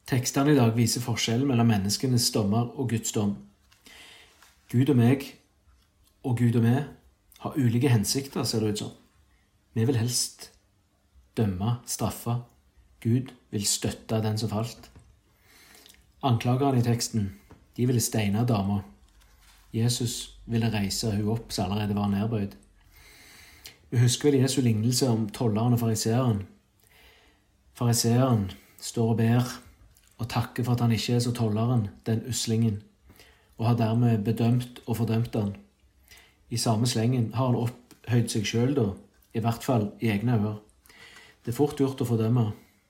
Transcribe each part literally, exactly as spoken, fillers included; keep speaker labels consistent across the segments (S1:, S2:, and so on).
S1: Tekstene i dag viser forskjellen mellom menneskenes dommer og Guds dom. Gud og meg og Gud og meg har ulike hensikter, ser det ut som. Vi vil helst dømme, straffe. Gud vil støtte den som falt. Anklagerne i teksten, de ville steine dama. Jesus ville reise hun opp, så allerede var nedbøyd. Vi husker vel Jesu lignelse om tolleren og fariseeren. Fariseeren står og ber og takker for at han ikke er så tolleren, den uslingen, og har dermed bedømt og fordømt han. I samme slengen har han opphøyd seg selv da, i hvert fall i egne øyne. Det er fort gjort å fordømme.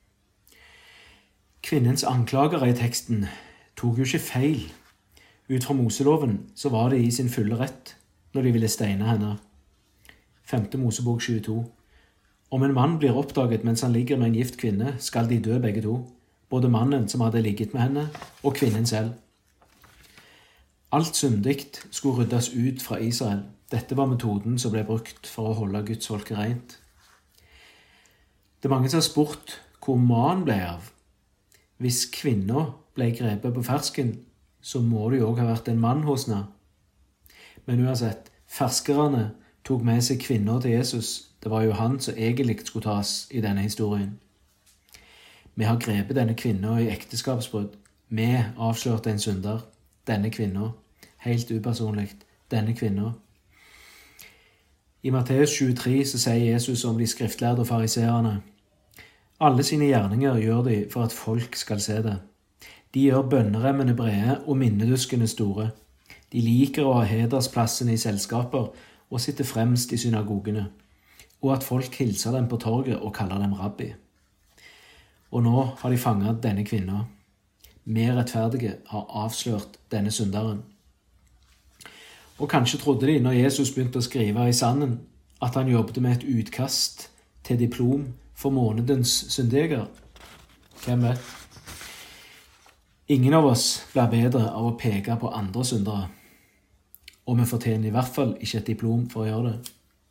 S1: Kvinnens anklagere i teksten tok jo ikke feil. Ut fra Moseloven så var det i sin fulle rett når de ville steine henne. Femte Mosebok tjueto. Om en mann blir oppdaget mens han ligger med en gift kvinne, skal de dø begge to. Både mannen som hadde ligget med henne, og kvinnen selv. Alt syndigt skulle ryddes ut fra Israel. Dette var metoden som ble brukt for å holde Guds folke rent. Det er mange som har spurt hvor mannen ble av. Hvis kvinna ble grepet på fersken, så må det jo også ha vært en mann hos henne. Men uansett, ferskerne tok med seg kvinner til Jesus. Det var jo han som egentlig skulle tas i denne historien. Vi har grepet denne kvinna i ekteskapsbrudd. Vi avslørte en synder. Denne kvinna. Helt upersonlig. Denne kvinna. I Matteus tjuetre så sier Jesus om de skriftlærde og fariseerne: alle sine gjerninger gjør de for at folk skal se det. De gjør bønneremmene brede og minneduskene store. De liker å ha hedersplassen i selskaper og sitte fremst i synagogene, og at folk hilser dem på torget og kaller dem rabbi. Og nå har de fanget denne kvinna. Mer rettferdige har avslørt denne synderen. Og kanskje trodde de, når Jesus begynte å skrive i sanden, at han jobbet med et utkast til diplom for månedens syndiger. Hvem vet? Ingen av oss blir bedre av å peke på andre syndere, og vi fortjener i hvert fall ikke et diplom for å gjøre det.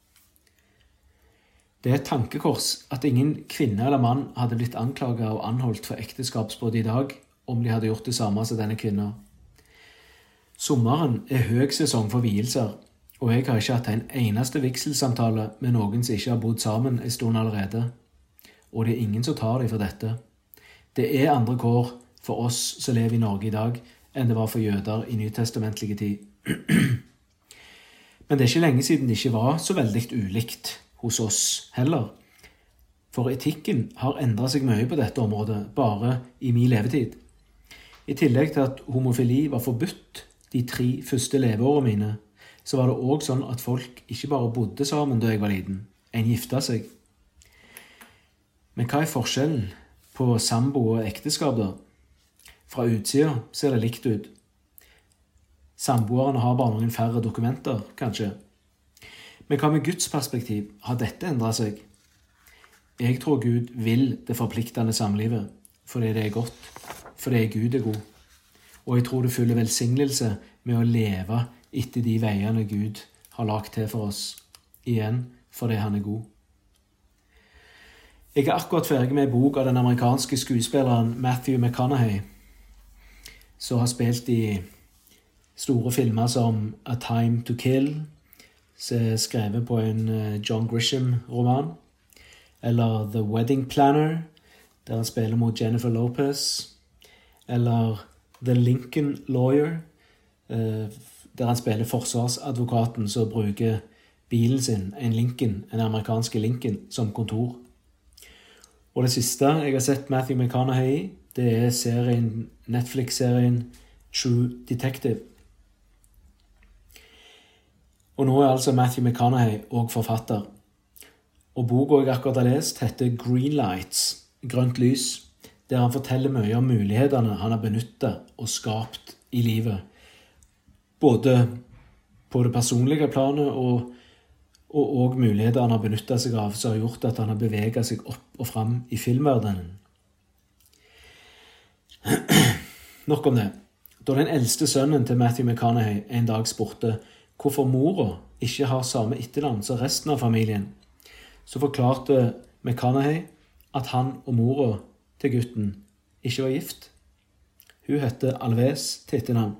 S1: Det er et tankekors at ingen kvinne eller mann hadde blitt anklaget og anholdt for ekteskapsbrudd i dag om de hadde gjort det samme som denne kvinna. Sommeren er høgsesong for vielser, og jeg har ikke hatt en eneste vigselsamtale med noen som ikke har bodd sammen en stund allerede. Og det er ingen som tar dem for dette. Det er andre kår for oss som lever i Norge i dag, enn det var for jøder i nytestamentlige tid. Men det er ikke lenge siden det ikke var så veldig ulikt hos oss heller. For etikken har endret seg mye på dette området, bare i min levetid. I tillegg til at homofili var forbudt de tre første leveårene mine, så var det også sånn at folk ikke bare bodde sammen da jeg var liten. En gifta seg. Men hva er forskjellen på sambo og ekteskap da? Fra utsida ser det likt ut. Samboerne har bare noen færre dokumenter, kanskje. Men hva med Guds perspektiv? Har dette endret seg? Jeg tror Gud vil det forpliktende samlivet, fordi det er godt, fordi Gud er god. Og jeg tror det følger velsignelse med å leve etter de veiene Gud har lagt til for oss, igjen fordi han er god. Jeg er akkurat ferdig med en bok av den amerikanske skuespilleren Matthew McConaughey, som har spilt i store filmer som A Time to Kill, som er skrevet på en John Grisham-roman, eller The Wedding Planner, der han spiller mot Jennifer Lopez, eller The Lincoln Lawyer, der han spiller forsvarsadvokaten som bruker bilen sin, en Lincoln, en amerikansk Lincoln, som kontor. Og det siste jeg har sett Matthew McConaughey i, det er serien, Netflix-serien True Detective. Og nå er altså Matthew McConaughey også forfatter. Og boka jeg akkurat har lest heter Green Lights, grønt lys, der han forteller mye om mulighetene han har benyttet og skapt i livet. Både på det personlige planet og og også muligheter han har benyttet seg av, som har gjort at han har beveget seg opp og frem i filmverdenen. Nok om det. Da den eldste sønnen til Matthew McConaughey en dag spurte hvorfor mora ikke har samme etternavn som resten av familien, så forklarte McConaughey at han og mora til gutten ikke var gift. Hun hette Alves til etternavn.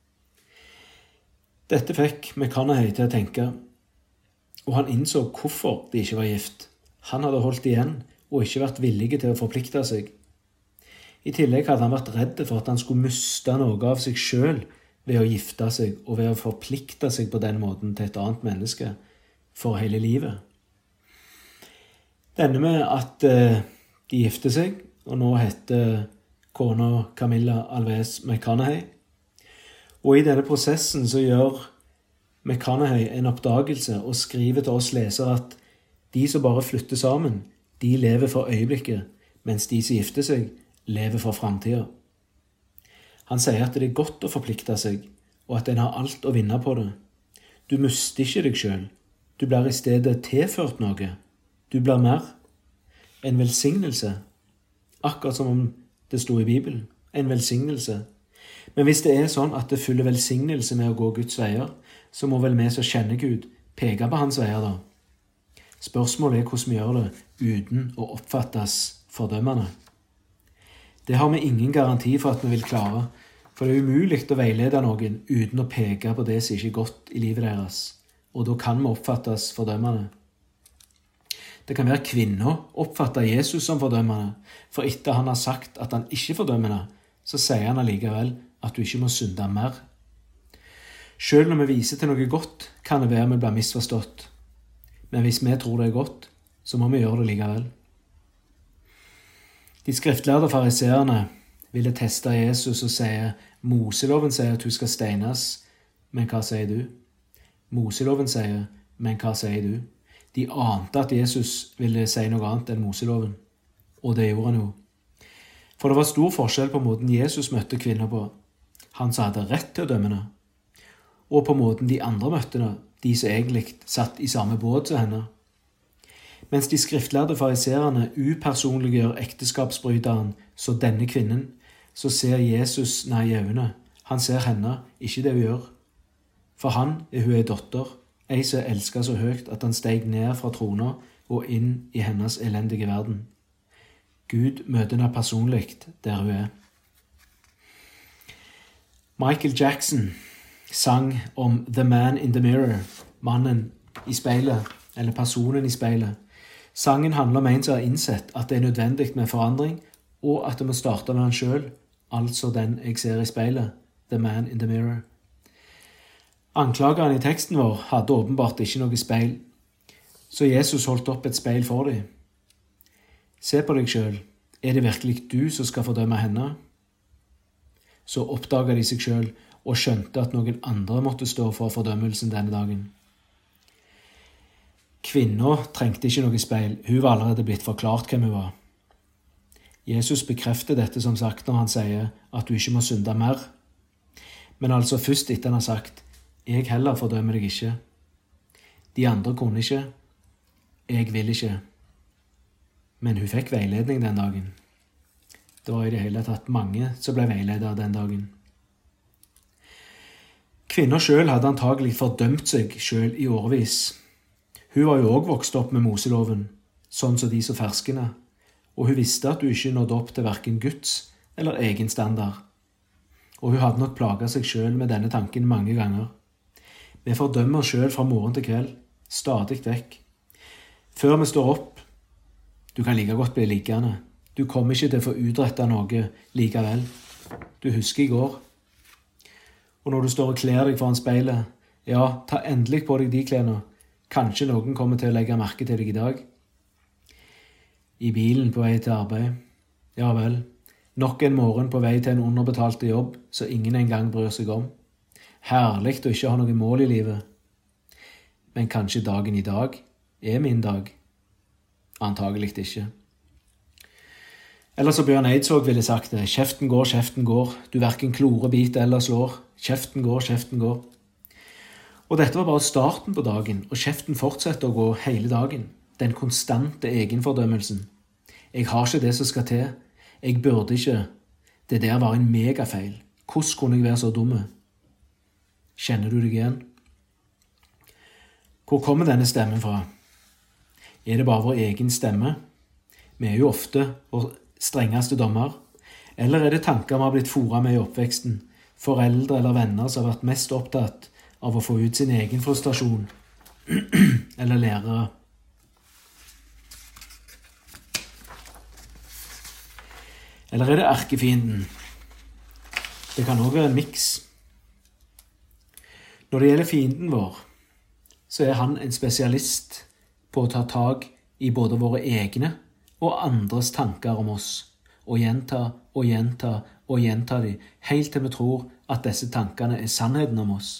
S1: Dette fikk McConaughey til å tenke, og han innså hvorfor de ikke var gift. Han hadde holdt igjen og ikke vært villig til å forplikte seg. I tillegg hadde han vært redd for at han skulle miste noe av seg selv ved å gifte seg og ved å forplikte seg på den måten til et annet menneske for hele livet. Denne med at eh, de gifte seg, og nå heter kona Camilla Alves McConaughey. Og i denne prosessen så gjør McConaughey en oppdagelse og skriver til oss lesere at de som bare flytter sammen, de lever for øyeblikket, mens de som gifter seg, lever for fremtiden. Han sier at det er godt å forplikte seg, og at en har alt å vinne på det. Du mister ikke deg selv. Du blir i stedet tilført noe. Du blir mer. En velsignelse. Akkurat som om det sto i Bibelen. En velsignelse. Men hvis det er sånn at det følger velsignelse med å gå Guds veier, så må vel vi som kjenner Gud peke på hans veier da. Spørsmålet er hvordan vi gjør det uten å oppfattes fordømmende. Det har vi ingen garanti for at vi vil klare, for det er umulig å veilede noen uten å peke på det som ikke er godt i livet deres, og da kan vi oppfattes fordømmende. Det kan være kvinner oppfatter Jesus som fordømmende, for etter han har sagt at han ikke er fordømmende, så sier han allikevel at du ikke må synde mer. Selv når vi viser til noe godt, kan det være vi blir misforstått. Men hvis vi tror det er godt, så må vi gjøre det likevel. De skriftlærde fariseerne ville teste Jesus og sier, Moseloven sier at du skal steines, men hva sier du? Moseloven sier, men hva sier du? De ante at Jesus ville si noe annet enn Moseloven, og det gjorde han jo. For det var stor forskjell på måten Jesus møtte kvinner på, han som hadde rett til å dømme henne, og på måten de andre møtte henne, de som egentlig satt i samme båt som henne. Mens de skriftlærde fariserene upersonliggjør ekteskapsbryteren, så denne kvinnen, så ser Jesus nei i øynene. Han ser henne, ikke det hun gjør. For han er hun en dotter, ei som elsker så høyt at han steg ned fra trona og inn i hennes elendige verden. Gud møter henne personlig der hun er. Michael Jackson sang om The Man in the Mirror, mannen i speilet, eller personen i speilet. Sangen handler om en som har innsett at det er nødvendig med forandring, og at det må starte med han selv, altså den jeg ser i speilet, The Man in the Mirror. Anklageren i teksten vår hadde åpenbart ikke noe speil, så Jesus holdt opp et speil for dem. Se på deg selv, er det virkelig du som skal fordømme henne? Så oppdaget de seg selv og skjønte at noen andre måtte stå for fordømmelsen denne dagen. Kvinner trengte ikke noe speil, hun var allerede blitt forklart hvem hun var. Jesus bekrefter dette som sagt når han sier at du ikke må synde mer. Men altså først etter han har sagt, jeg heller fordømmer deg ikke. De andre kunne ikke, jeg vil ikke. Men hun fikk veiledning den dagen. Det var i det hele tatt mange som ble veiledet den dagen. Kvinner selv hadde antagelig fordømt seg selv i årevis. Hun var jo også vokst opp med Moseloven, sånn som de så ferskene, og hun visste at hun ikke nådde opp til hverken Guds eller egen standard. Og hun hadde nok plaget seg selv med denne tanken mange ganger. Vi fordømmer oss selv fra morgen til kveld, stadig vekk. Før vi står opp, du kan like godt bli liggende. Du kommer ikke til å få utrettet noe likevel. Du husker i går. Og når du står og kler deg foran speilet, ja, ta endelig på deg de klærne. Kanskje noen kommer til å legge merke til deg i dag. I bilen på vei til arbeid. Ja vel, nok en morgen på vei til en underbetalte jobb, så ingen engang bryr seg om. Herlig å ikke ha noe mål i livet. Men kanskje dagen i dag er min dag? Antagelig ikke. Eller så Bjørn Eidsvåg ville sagt det, kjeften går, kjeften går, du hverken klorer, biter eller slår, kjeften går, kjeften går. Og dette var bare starten på dagen, og kjeften fortsetter å gå hele dagen. Den konstante egenfordømmelsen. Jeg har ikke det som skal til. Jeg burde ikke. Det der var en megafeil. Hvordan kunne jeg være så dumme? Kjenner du deg igjen? Hvor kommer denne stemmen fra? Er det bare vår egen stemme? Vi er jo ofte vår strengeste dommer. Eller er det tanker vi har blitt foret med i oppveksten, foreldre eller venner som har vært mest opptatt av å få ut sin egen frustrasjon, eller lærere? Eller er det erkefienden? Det kan også være en miks. Når det gjelder fienden vår, så er han en spesialist på å ta tag i både våre egne og andres tanker om oss, og gjenta og gjenta og gjenta de, helt til vi tror at disse tankene er sannheten om oss.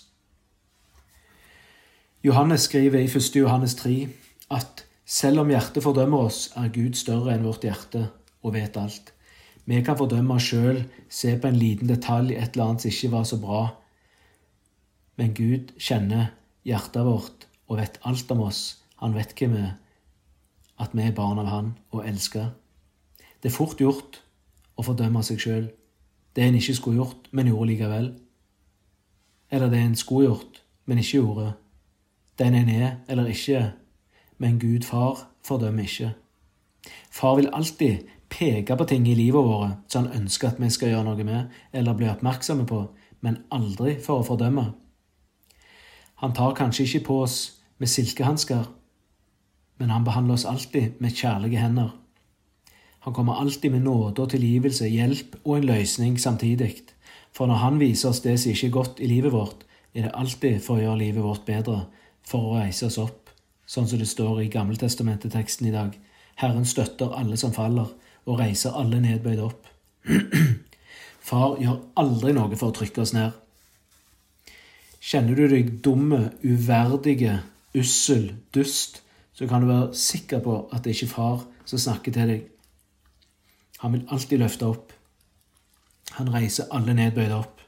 S1: Johannes skriver i første Johannes tre at selv om hjertet fordømmer oss, er Gud større enn vårt hjerte og vet alt. Vi kan fordømme oss selv, se på en liten detalj, et eller annet som ikke var så bra. Men Gud kjenner hjertet vårt og vet alt om oss. Han vet hvem vi er, at vi er barn av han og elsker. Det er fort gjort å fordømme seg selv. Det en ikke skulle gjort, men gjorde likevel. Eller det en skulle gjort, men ikke gjorde. Den en er eller ikke er. Men Gud far fordømmer ikke. Far vil alltid peke på ting i livet våre som han ønsker at vi skal gjøre noe med, eller bli oppmerksomme på, men aldri for å fordømme. Han tar kanskje ikke på oss med silkehansker, men han behandler oss alltid med kjærlige hender. Han kommer alltid med nåde og tilgivelse, hjelp og en løsning samtidig. For når han viser oss det som ikke er godt i livet vårt, er det alltid for å gjøre livet vårt bedre, for å reise oss opp, sånn som det står i Gammeltestamentet-teksten i dag. Herren støtter alle som faller, og reiser alle nedbøyd opp. Far gjør aldri noe for å trykke oss ned. Kjenner du deg dumme, uverdige, ussel, dust, så kan du være sikker på at det ikke er far som snakker til deg. Han vil alltid løfte opp. Han reiser alle nedbøyd opp.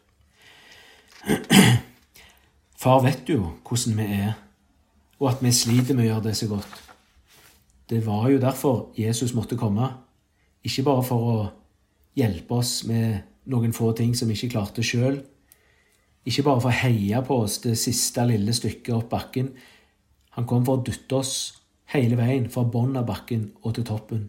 S1: Far vet jo hvordan vi er, og at vi sliter med å gjøre det så godt. Det var jo derfor Jesus måtte komme. Ikke bare for å hjelpe oss med noen få ting som vi ikke klarte selv. Ikke bare for å heie på oss det siste lille stykket opp bakken. Han kom for å dytte oss hele veien fra bunnen av bakken og til toppen.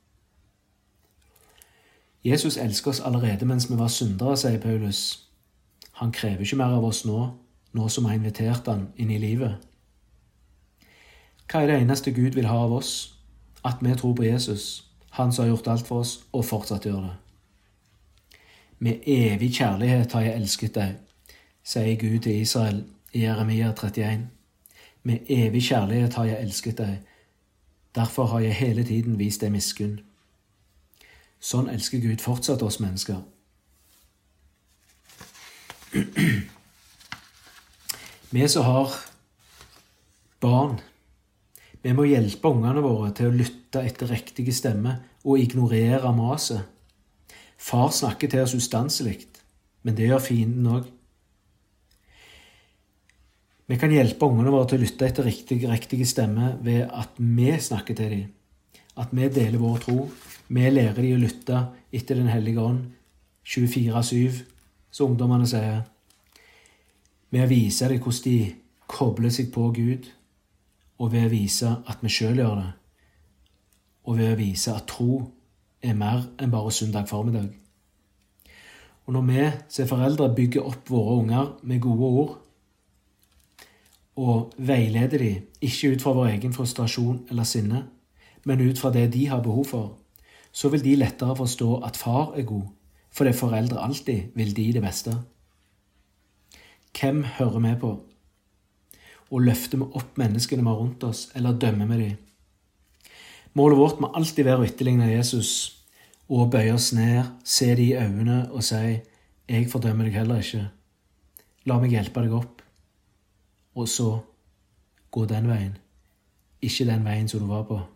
S1: Jesus elsker oss allerede mens vi var syndere, sier Paulus. Han krever ikke mer av oss nå, nå som har invitert han inn i livet. Hva er det eneste Gud vil ha av oss? At vi tror på Jesus, han som har gjort alt for oss, og fortsatt gjør det. Med evig kjærlighet har jeg elsket deg, sier Gud til Israel i Jeremia trettien. Med evig kjærlighet har jeg elsket deg, derfor har jeg hele tiden vist deg miskunn. Sånn elsker Gud fortsatt oss mennesker. Vi som har barn, vi må hjelpe ungene våre til å lytte etter riktige stemme og ignorere maset. Far snakker til oss ustanselig, men det gjør fienden også. Vi kan hjelpe ungene våre til å lytte etter riktige, riktige stemme ved at vi snakker til dem. At vi deler vår tro. Vi lærer dem å lytte etter Den hellige ånd, tjuefire syv, som ungdommene sier. Ved å vise dem hvordan de kobler seg på Gud, og ved å vise at vi selv gjør det, og ved å vise at tro er mer enn bare søndag formiddag. Og når vi som foreldre bygger opp våre unger med gode ord, og veileder dem, ikke ut fra vår egen frustrasjon eller sinne, men ut fra det de har behov for, så vil de lettere forstå at far er god, fordi foreldre alltid vil de det beste. Hvem hører vi på? Og løfter vi opp menneskene vi har rundt oss, eller dømmer vi dem? Målet vårt må alltid være å etterligne Jesus, og bøye oss ned, se de i øynene og si, jeg fordømmer deg heller ikke. La meg hjelpe deg opp. Og så gå den veien, ikke den veien som du var på.